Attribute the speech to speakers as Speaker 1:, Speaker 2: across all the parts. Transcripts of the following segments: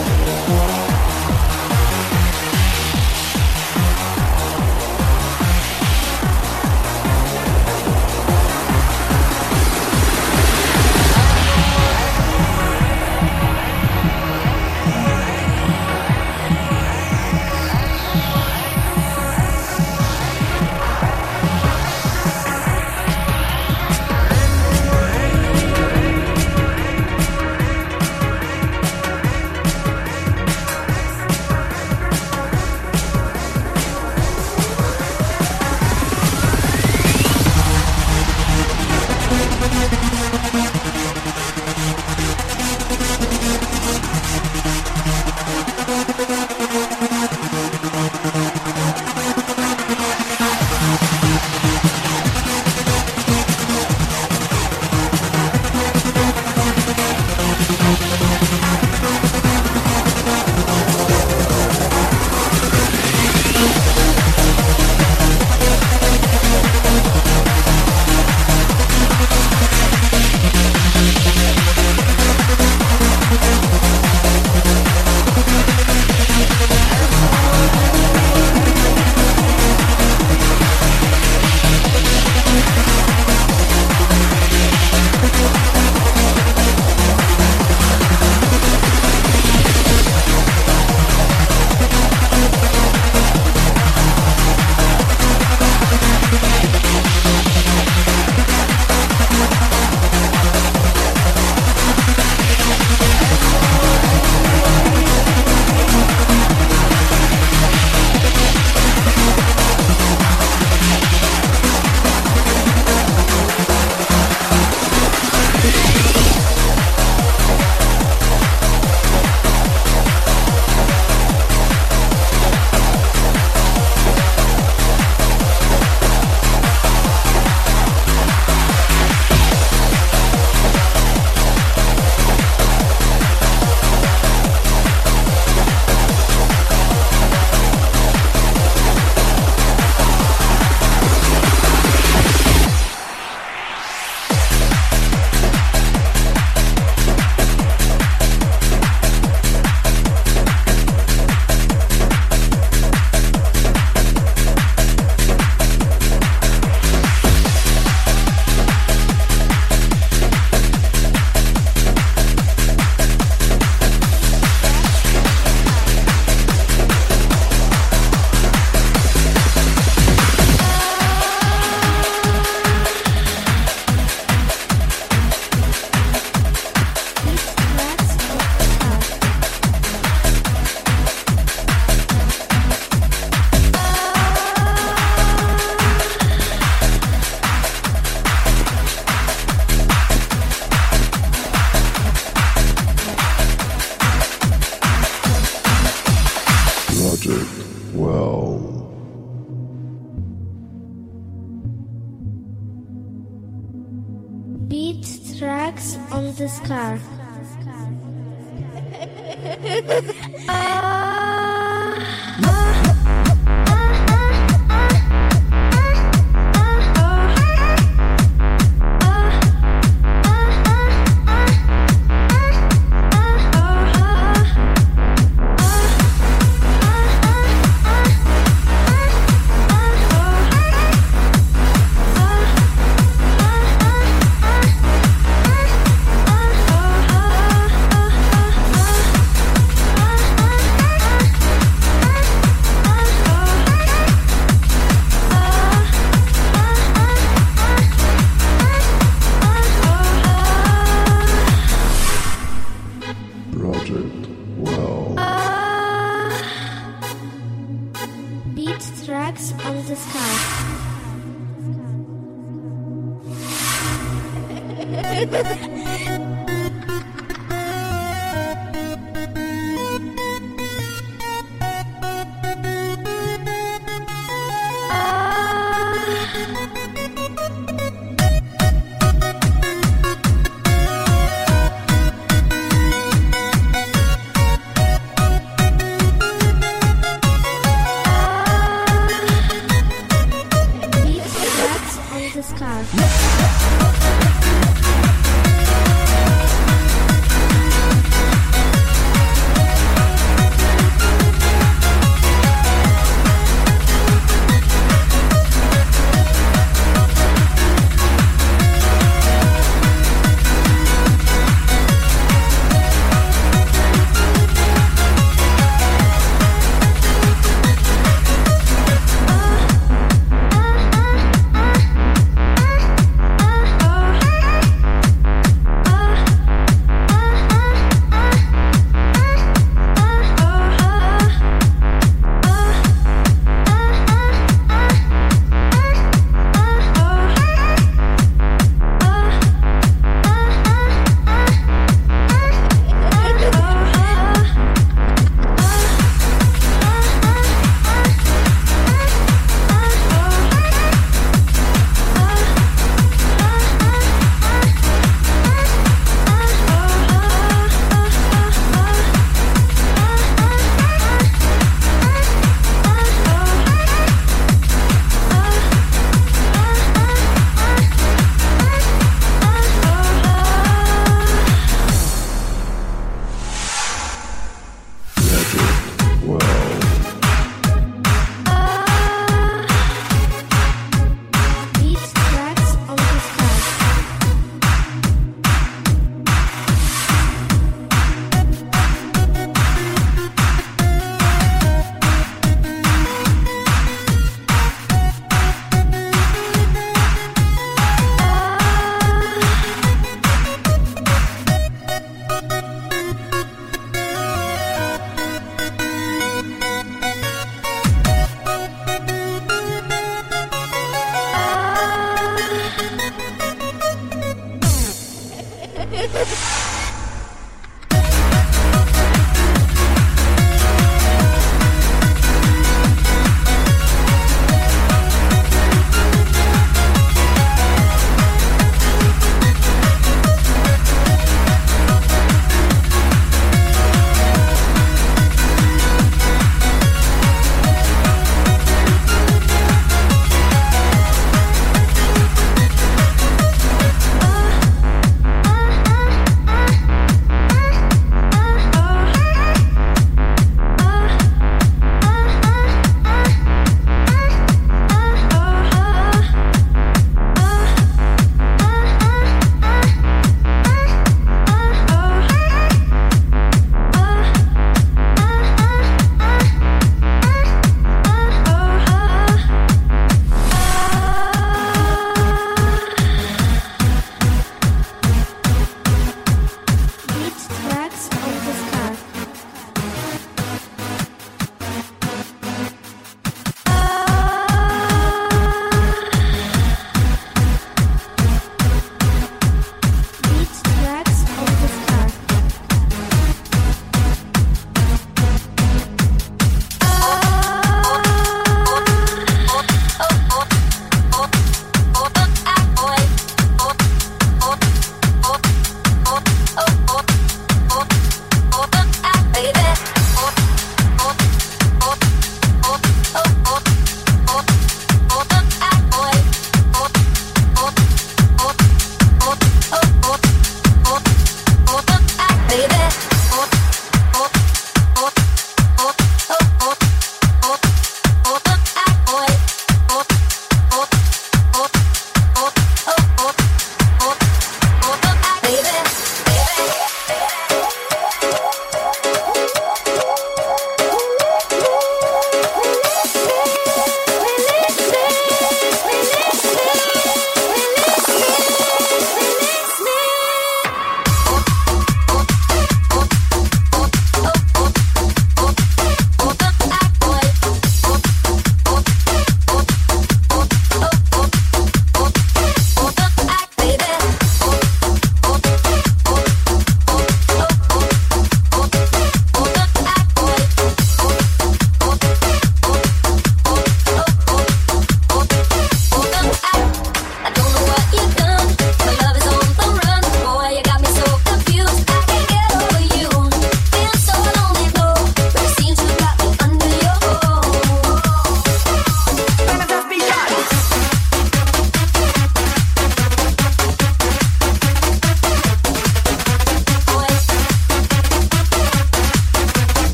Speaker 1: tracks on this car. Beat tracks on the sky. Beat tracks on the sky.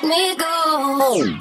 Speaker 2: me go.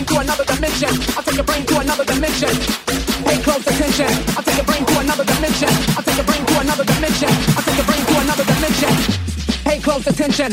Speaker 2: brain to another dimension. I'll take your brain to another dimension. Pay close attention. I'll take your brain to another dimension. I'll take your brain to another dimension. I'll take your brain to another dimension. Pay close attention.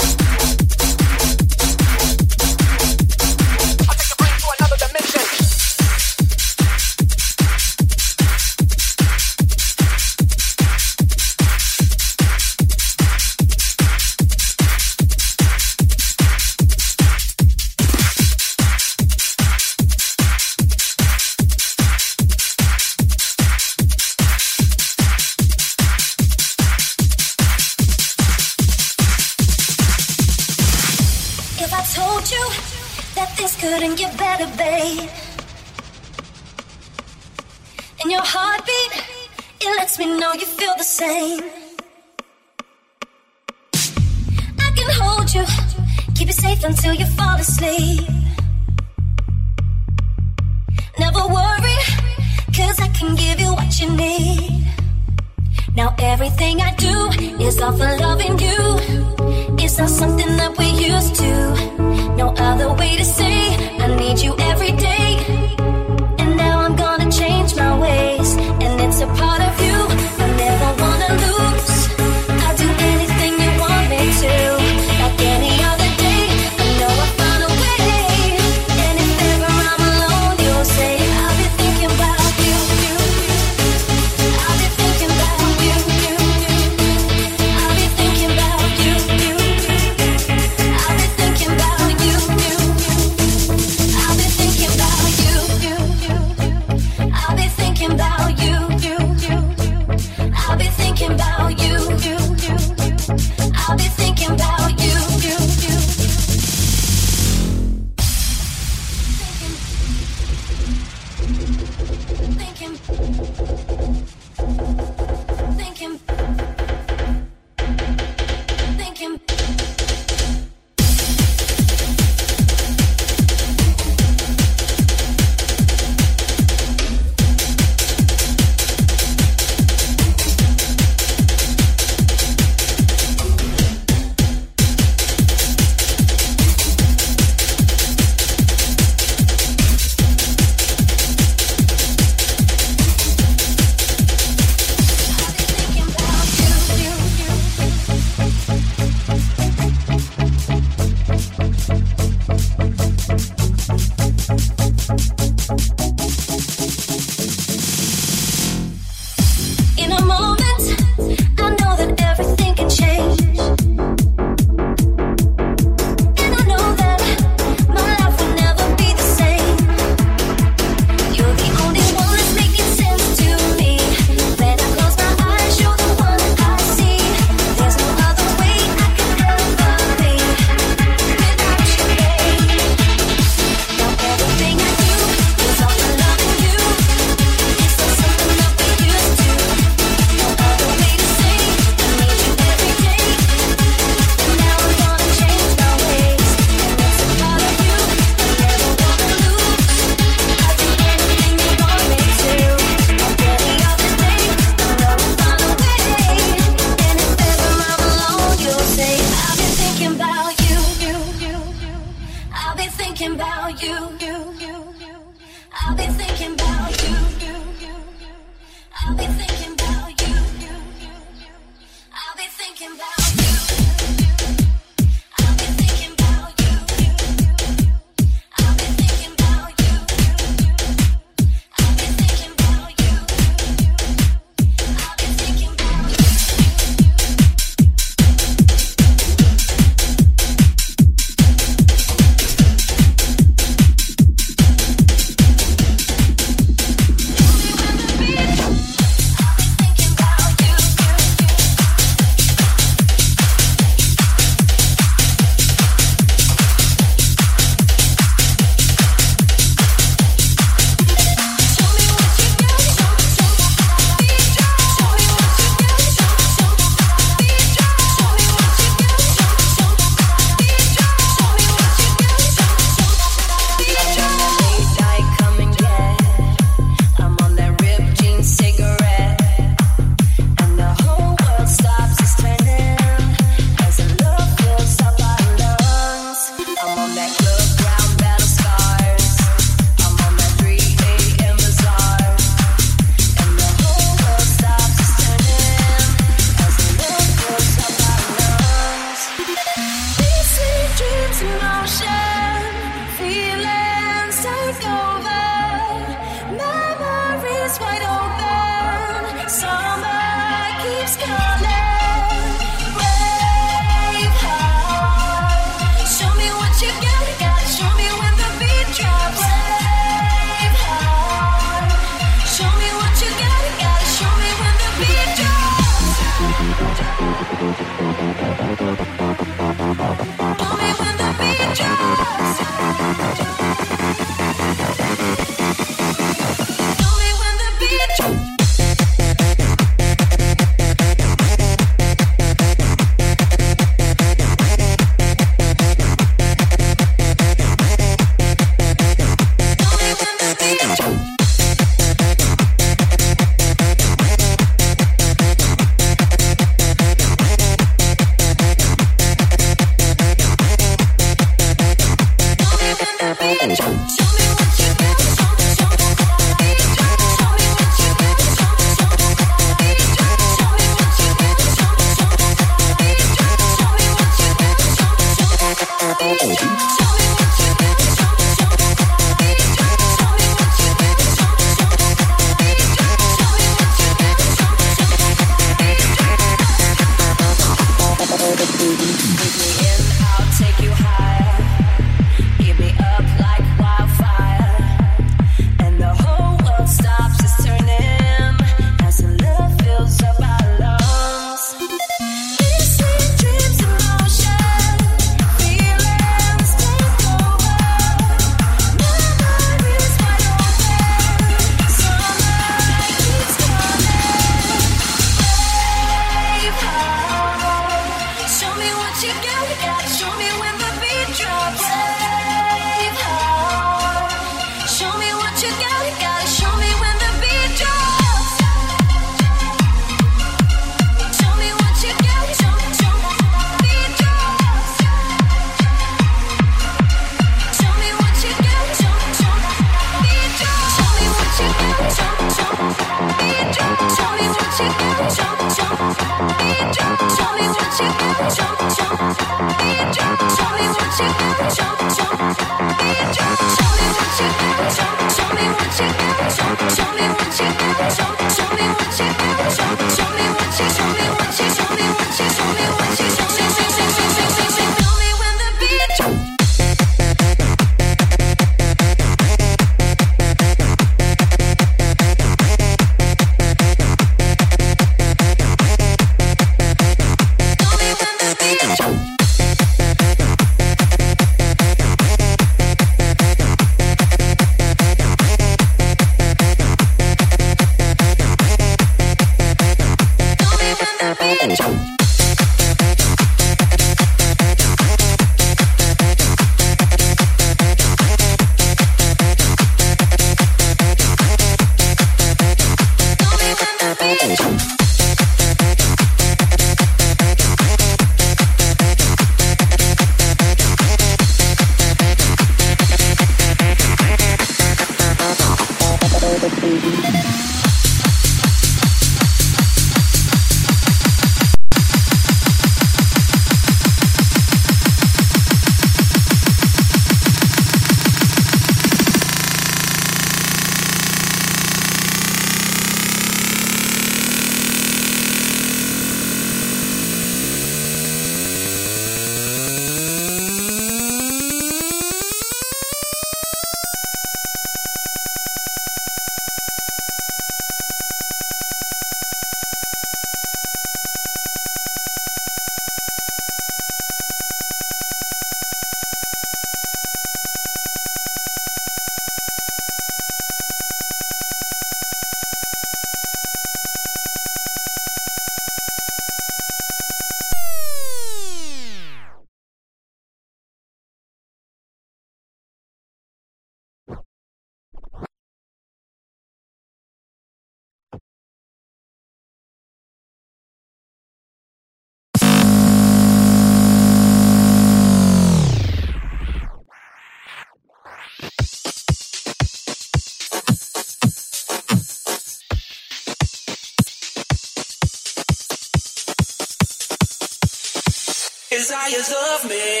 Speaker 3: Desires of me.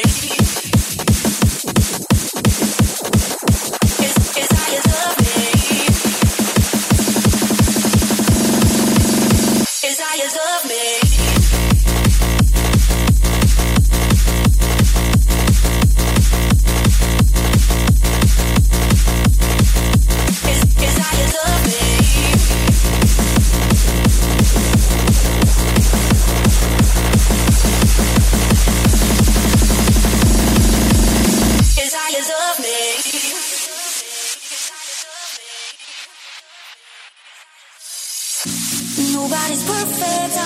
Speaker 3: Desires of me. Desires of me. Desires of me. Desires of me.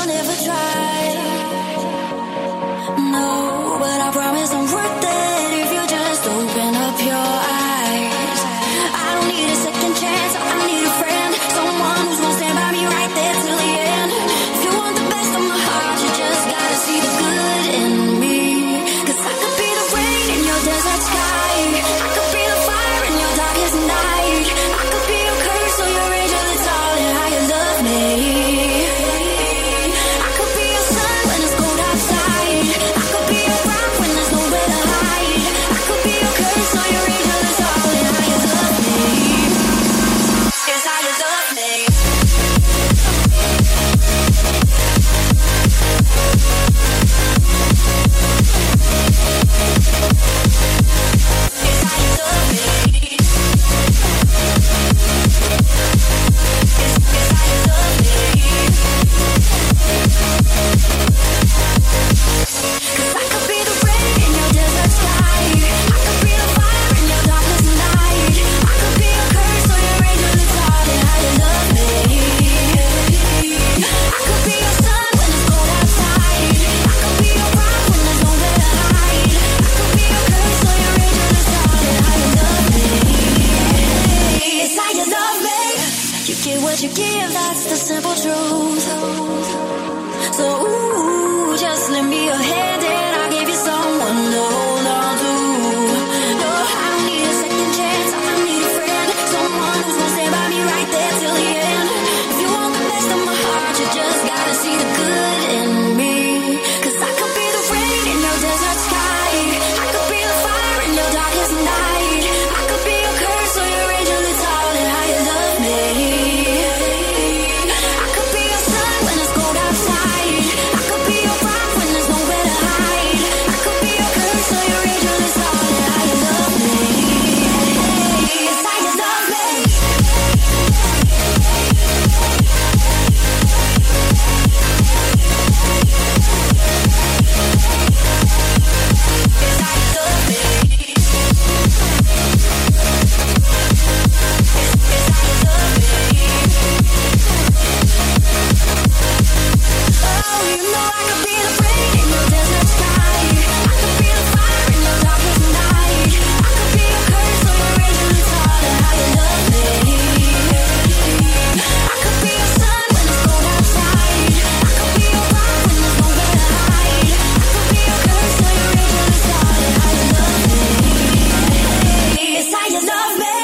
Speaker 4: I'll never try. No, but I promise I'm worth it if you just open up your eyes. I don't need a second chance, I need a friend, someone who's gonna stand by me right there till the end. If you want the best of my heart, you just gotta see the good in me. 'Cause I could be the rain in your desert sky, I could be the fire in your darkest night, I could be your curse or your angel that's all in how you love me. I could be your sun when it's cold outside, I could be your rock when there's nowhere to hide, I could be your curse or your angel that's all in how you love me. Is how you love me. Is how you love me. Is how you love me. 'Cause I could be the rain in your desert sky, I could be the fire in your darkest night, I could be your curse or your angel that's all in how you love me. I could be your sun when it's cold outside, I could be your rock when there's nowhere to hide, I could be your curse or your angel that's all in how you love me. It's how you love me. You get what you give, that's the simple truth. So ooh, just lend me your hand and I'll give you someone to hold on to. No, I don't need a second chance, I need a friend, someone who's gonna stand by me right there till the end. If you want the best of my heart, you just gotta see the good in me. 'Cause I could be the rain in your desert sky, I could be the fire in your darkest night, I could be your curse or your angel that's all in how you love me. I could be your sun when it's cold outside, I could be your rock when there's nowhere to hide, I could be your curse or your angel that's all in how you love me. It's how you love me. It's how you love me. It's how you love me. Oh, you know I could be the rain in your desert sky, I could be the fire in your darkest night, I could be your curse or your angel that's all in how you love me. I could be your sun when it's cold outside, I could be your rock when there's nowhere to hide, I could be your curse or your angel that's all in how you love me. It's how you love me.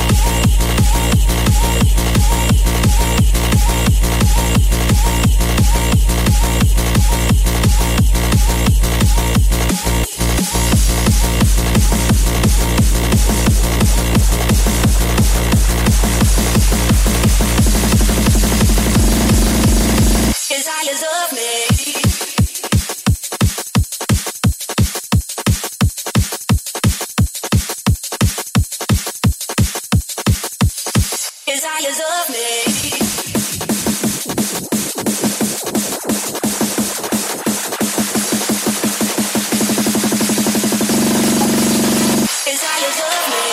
Speaker 4: Is how you love me. Is how you love me. Is how you love me.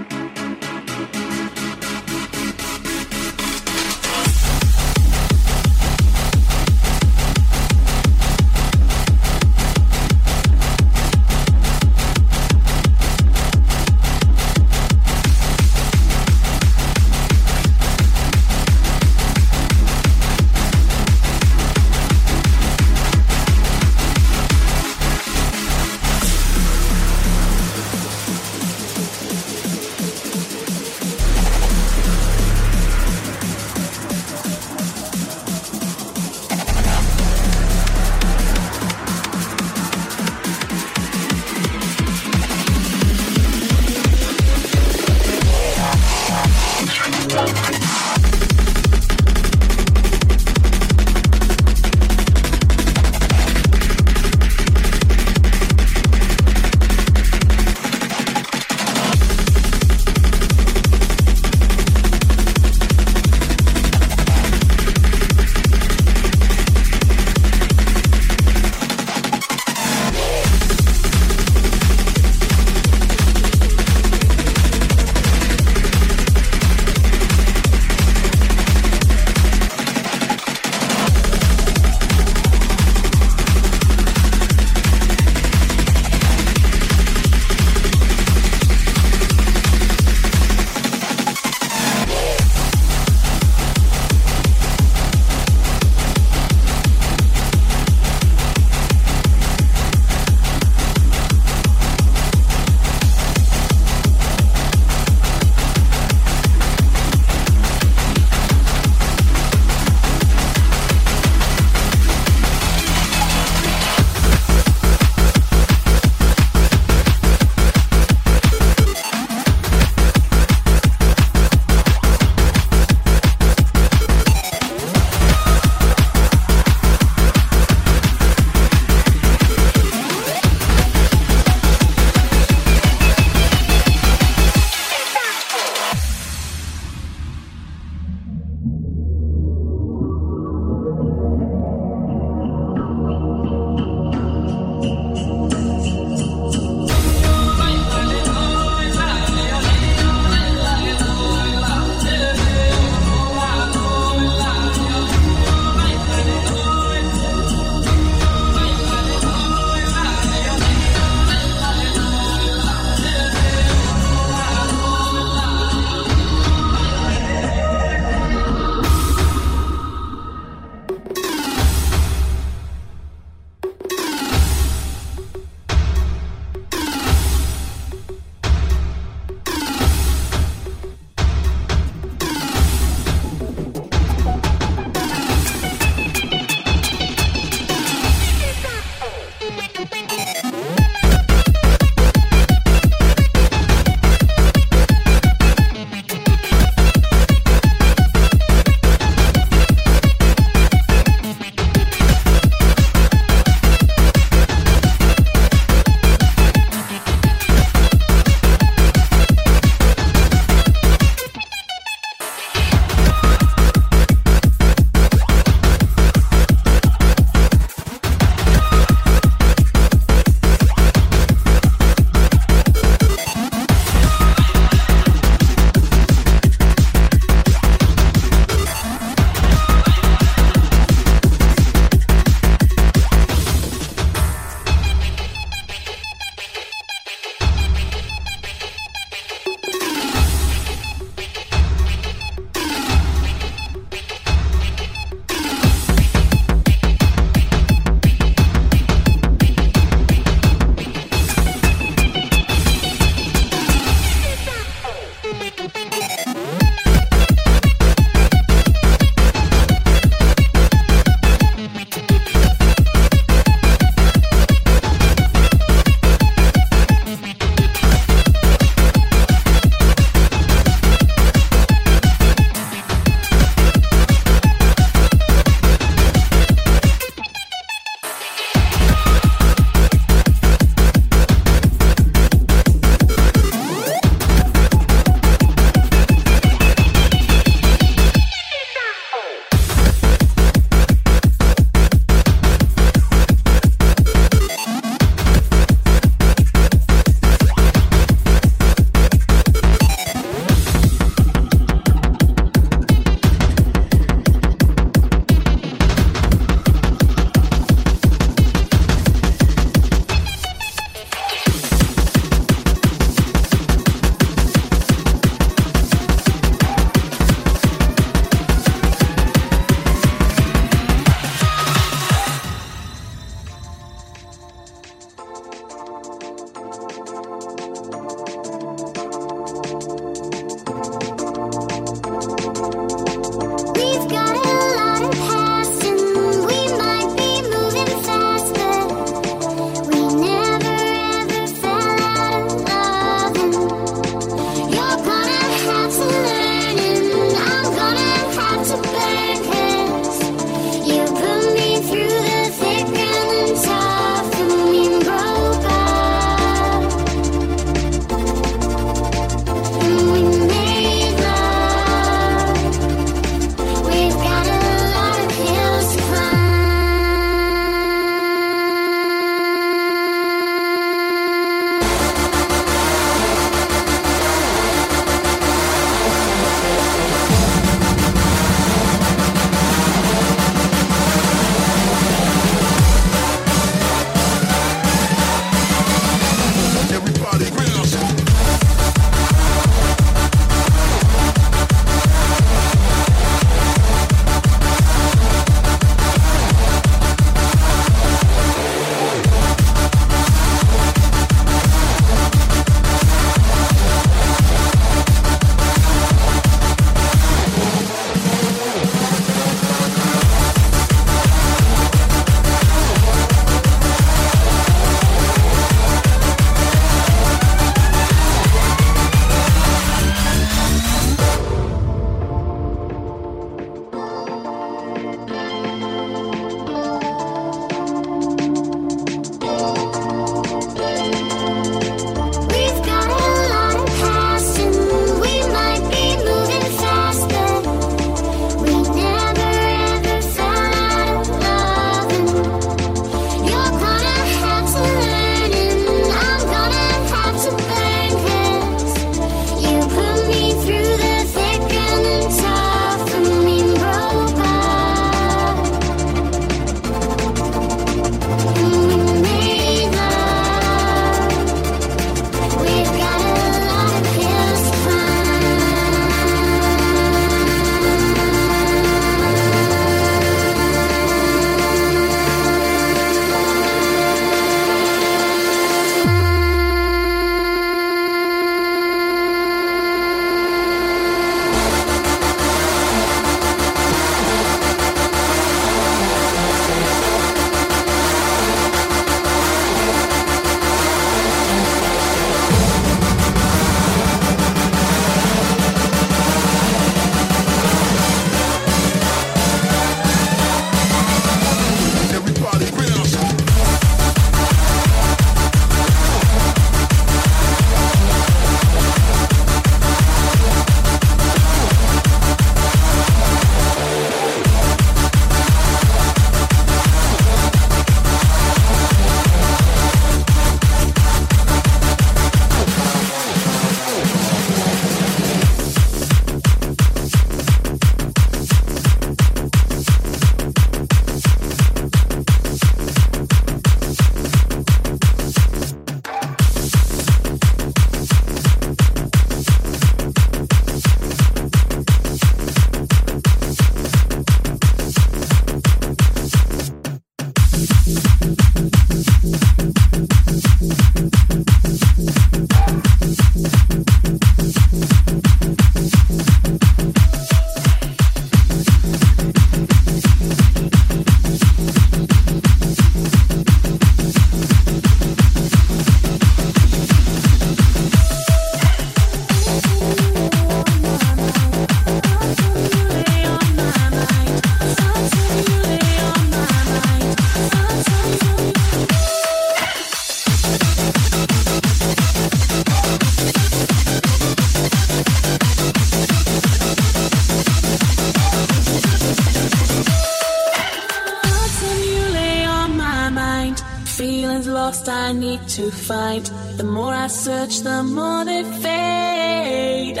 Speaker 5: feelings lost I need to find. The more I search, the more they fade.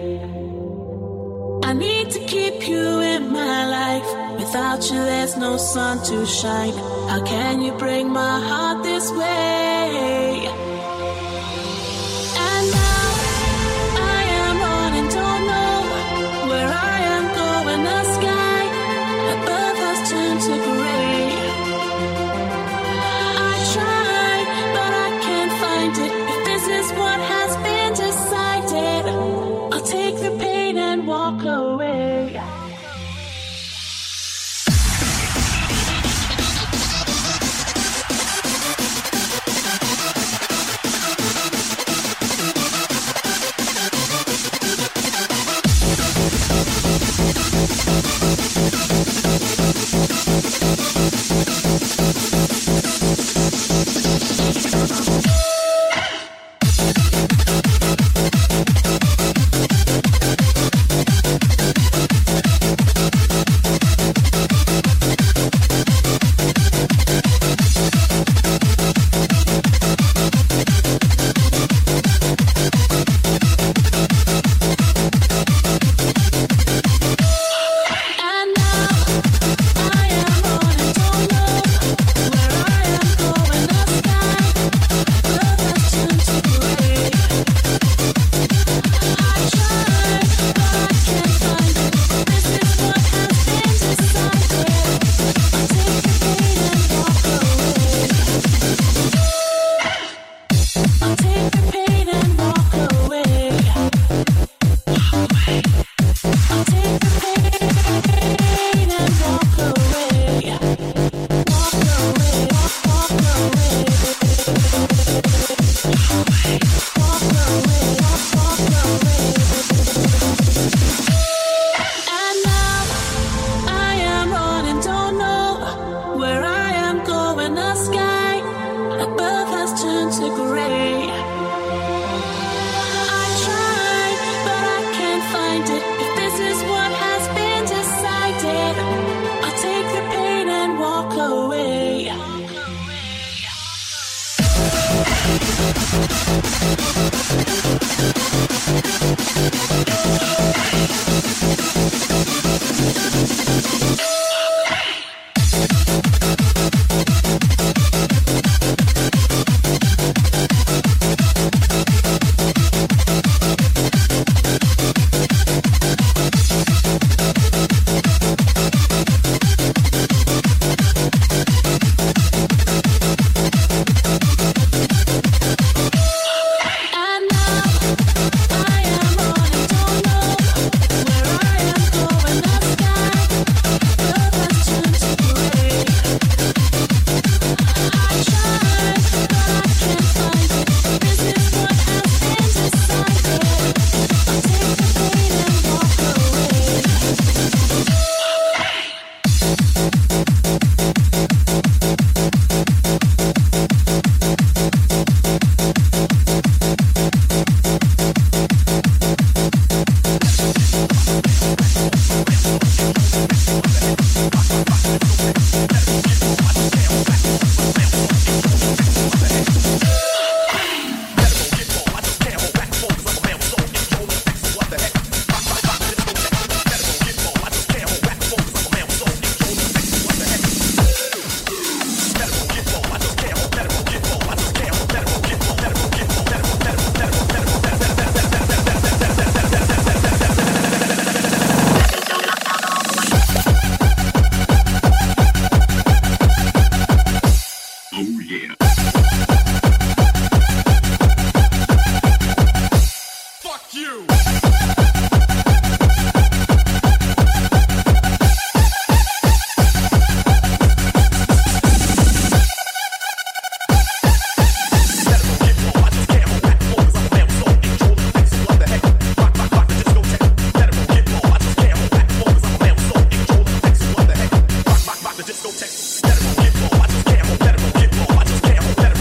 Speaker 5: I need to keep you in my life. Without you there's no sun to shine. How can you break my heart this way? And now I am running, don't know where I am going. The sky above has turned to gray. I try, but I can't find it. If this is what has been decided, I'll take the pain and walk away.
Speaker 6: Discotheque. Let 'em get low, I just can't hold. Let 'em get low, I just can't hold.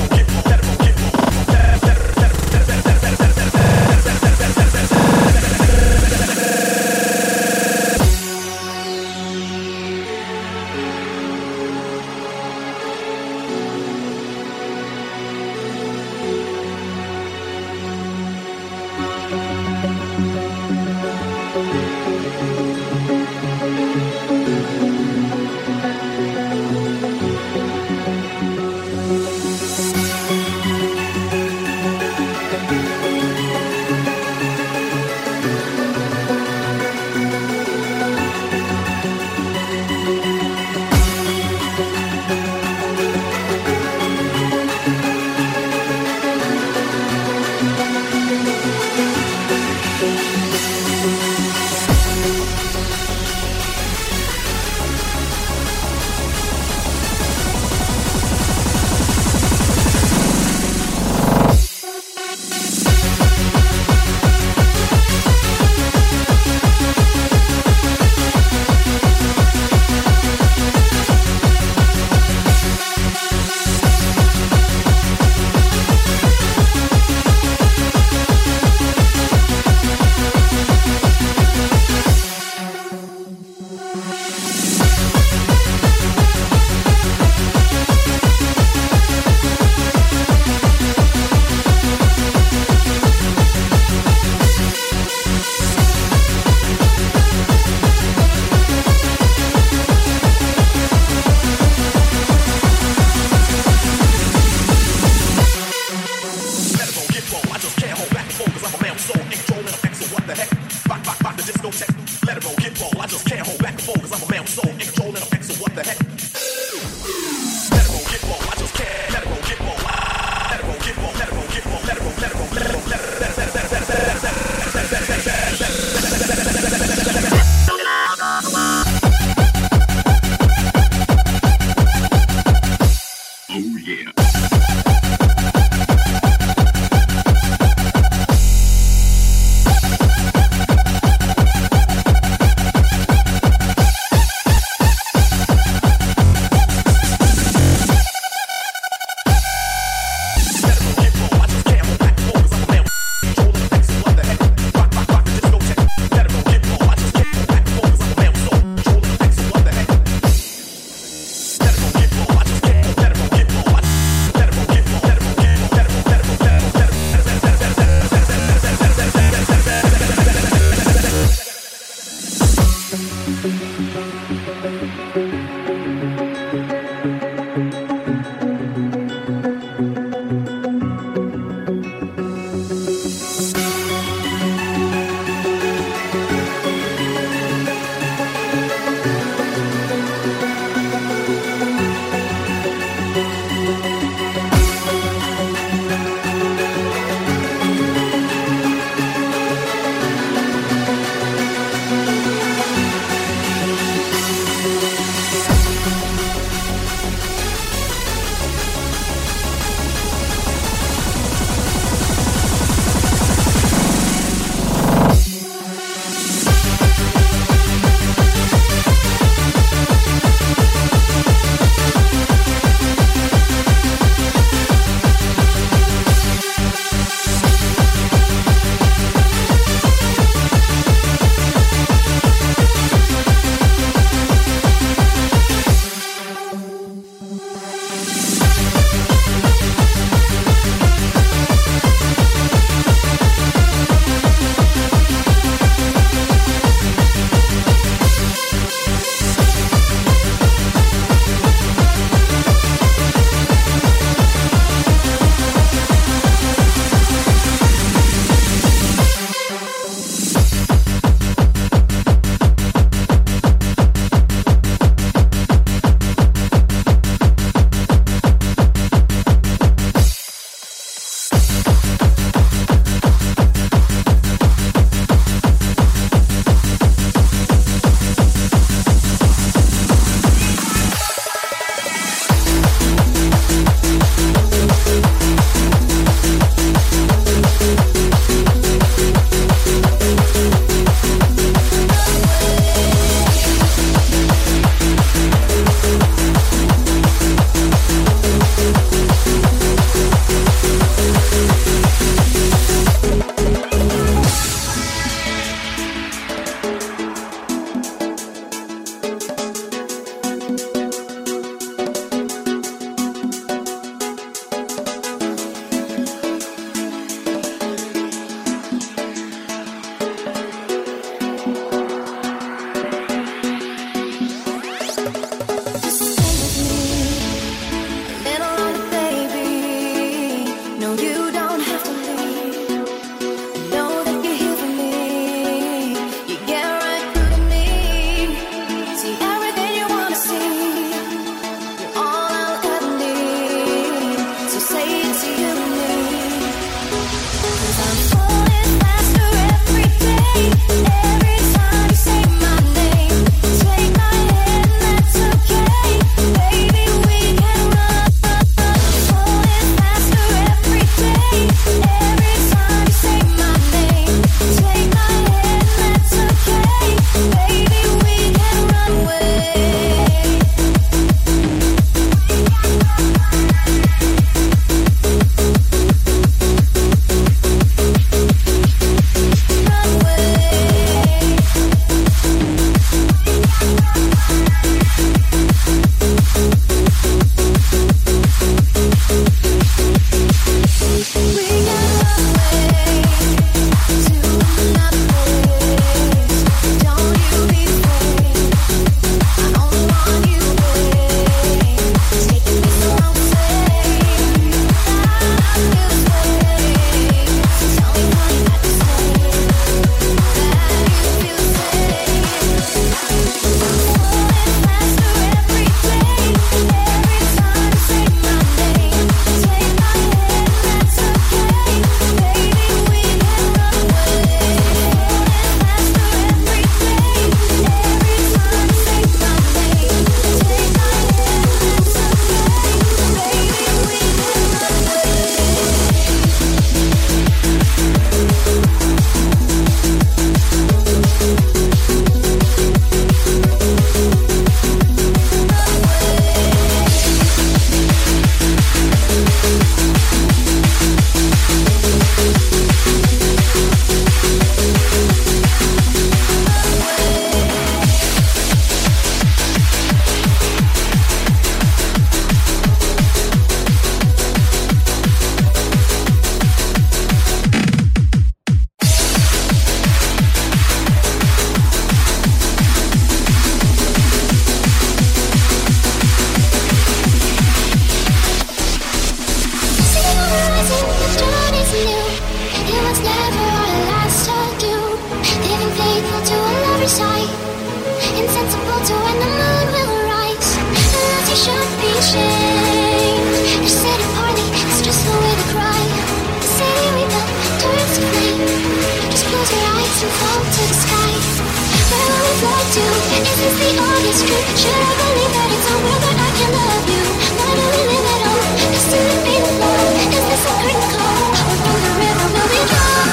Speaker 4: ashamed. You said it partly, it's just the way to cry. The city we built turns to flame. Just close your eyes and fall to the sky. Where will we fly to? Is this the honest truth? Should I believe that it's somewhere that I can love you? Why do we live at all? Cause to the beat of love, is this a curtain call? Or from the river will we draw?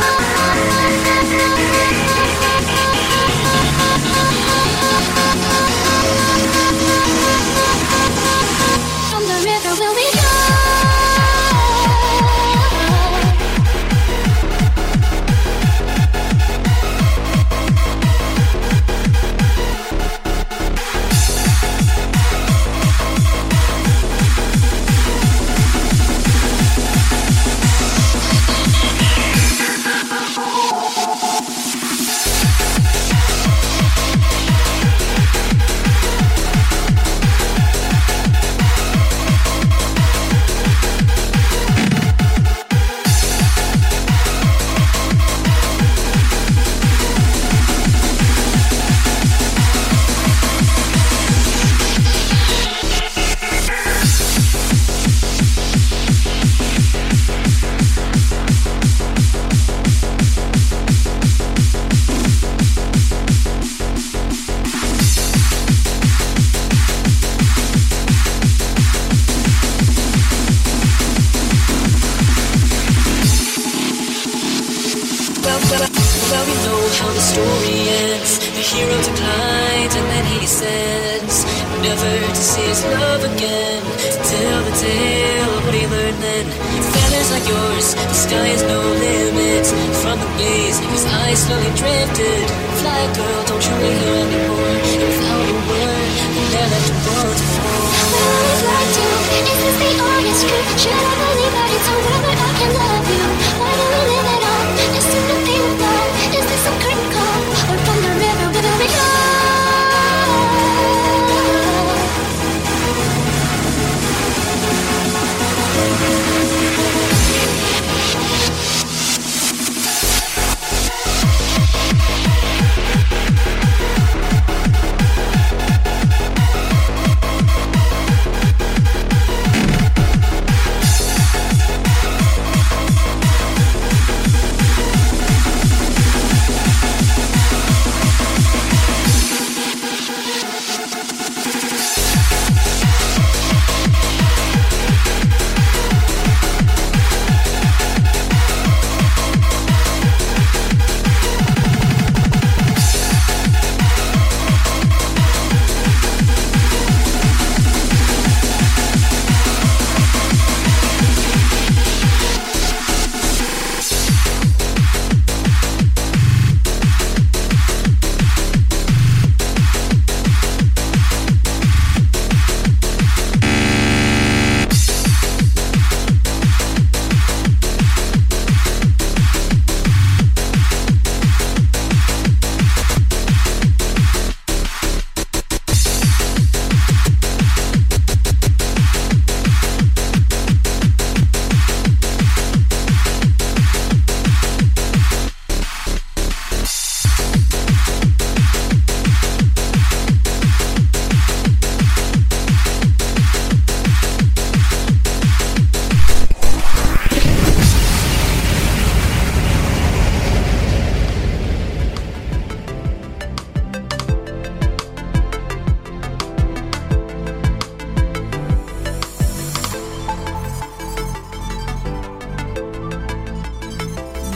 Speaker 4: From the river will we go?
Speaker 6: Well, we know how the story ends. The hero declines and then he descends, never to see his love again. To tell the tale of what he learned then. Feathers like yours, the sky has no limits. From the gaze, his eyes slowly drifted. Fly, girl, don't you wait here anymore. And without a word, the air left a want to fall.
Speaker 4: Where will we fly to? Is this the honest truth? Should I believe